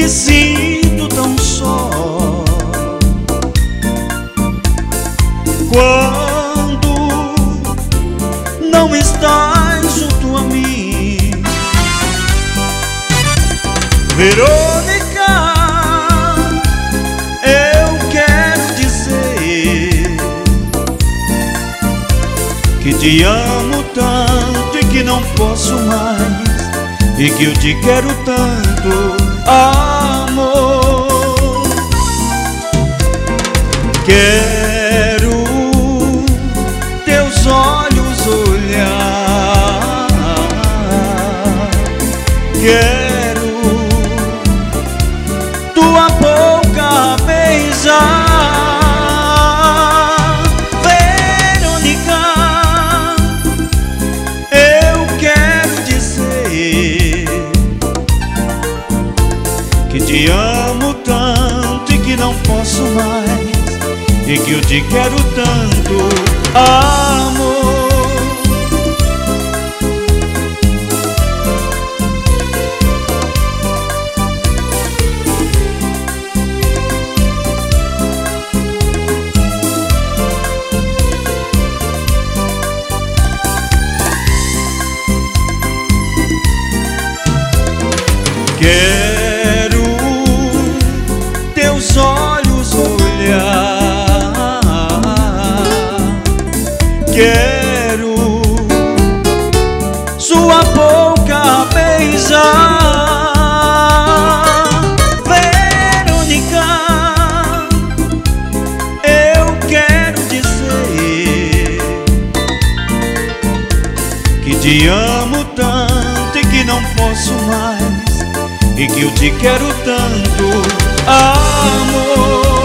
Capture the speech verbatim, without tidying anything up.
sinto tão só quando não estás junto a mim. Verônica, eu quero dizer que te amo tanto e que não posso mais, e que eu te quero tanto, amor. Quero teus olhos olhar, quero tua boca beijar. Verônica, eu quero dizer que te amo tanto e que não posso mais, e que eu te quero tanto, amor. Quero teus olhos olhar, quero sua boca beijar. Verônica, eu quero dizer que te amo tanto e que não posso mais, e que eu te quero tanto, amor.